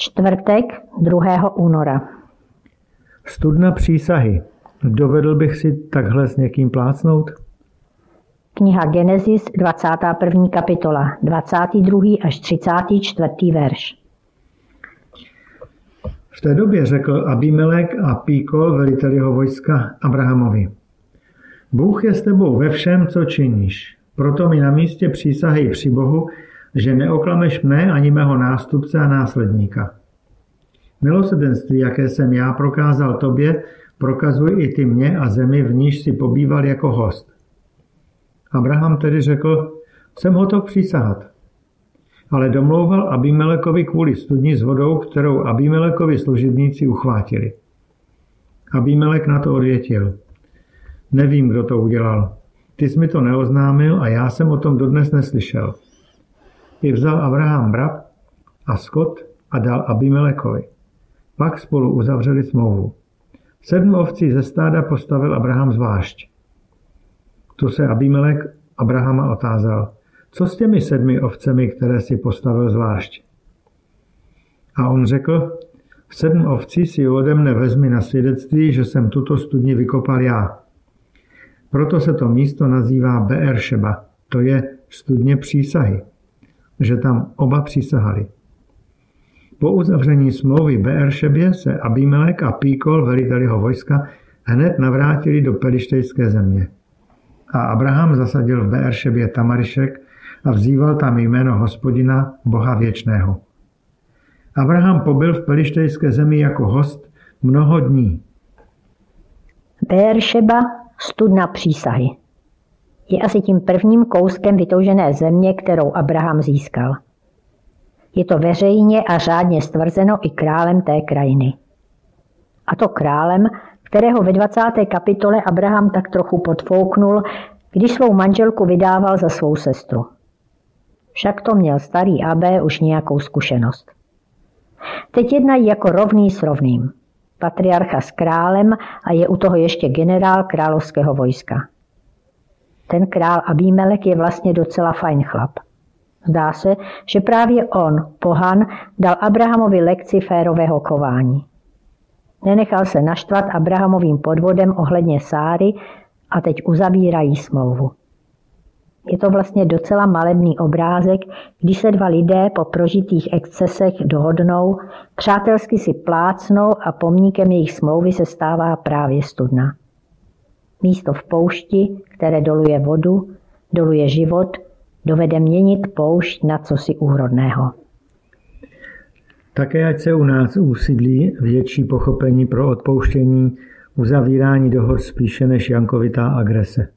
Čtvrtek 2. února. Studna přísahy. Dovedl bych si takhle s někým plácnout? Kniha Genesis, 21. kapitola, 22. až 34. verš. V té době řekl Abimelek a Píkol, velitel jeho vojska, Abrahamovi: Bůh je s tebou ve všem, co činíš. Proto mi na místě přísahej při Bohu, že neoklameš mne ani mého nástupce a následníka. Milosrdenství, jaké jsem já prokázal tobě, prokazuj i ty mě a zemi, v níž si pobýval jako host. Abraham tedy řekl: Jsem hotov přísahat. Ale domlouval Abimelekovi kvůli studni s vodou, kterou Abimelekovi služebníci uchvátili. Abimelek na to odvětil: Nevím, kdo to udělal. Ty jsi mi to neoznámil a já jsem o tom dodnes neslyšel. I vzal Abraham brab a skot a dal Abimelekovi. Pak spolu uzavřeli smlouvu. 7 ovcí ze stáda postavil Abraham zvlášť. Tu se Abimelek Abrahama otázal: Co s těmi 7 ovcemi, které si postavil zvlášť? A on řekl: 7 ovcí si ode mne vezmi na svědectví, že jsem tuto studni vykopal já. Proto se to místo nazývá Beeršeba, to je studně přísahy, že tam oba přísahali. Po uzavření smlouvy Beeršebě se Abimelek a Píkol, velitel jeho vojska, hned navrátili do pelištejské země. A Abraham zasadil v Beeršebě tamarišek a vzýval tam jméno Hospodina, Boha věčného. Abraham pobyl v pelištejské zemi jako host mnoho dní. Beeršeba, studna přísahy. Je asi tím prvním kouskem vytoužené země, kterou Abraham získal. Je to veřejně a řádně stvrzeno i králem té krajiny. A to králem, kterého ve 20. kapitole Abraham tak trochu podfouknul, když svou manželku vydával za svou sestru. Však to měl starý Abé už nějakou zkušenost. Teď jednají jako rovný s rovným. Patriarcha s králem a je u toho ještě generál královského vojska. Ten král Abimelek je vlastně docela fajn chlap. Zdá se, že právě on, pohan, dal Abrahamovi lekci férového chování. Nenechal se naštvat Abrahamovým podvodem ohledně Sáry a teď uzavírají smlouvu. Je to vlastně docela malebný obrázek, když se 2 lidé po prožitých excesech dohodnou, přátelsky si plácnou a pomníkem jejich smlouvy se stává právě studna. Místo v poušti, které doluje vodu, doluje život, dovede měnit poušť na cosi úrodného. Také ať se u nás usídlí větší pochopení pro odpouštění, uzavírání dohod spíše než jankovitá agrese.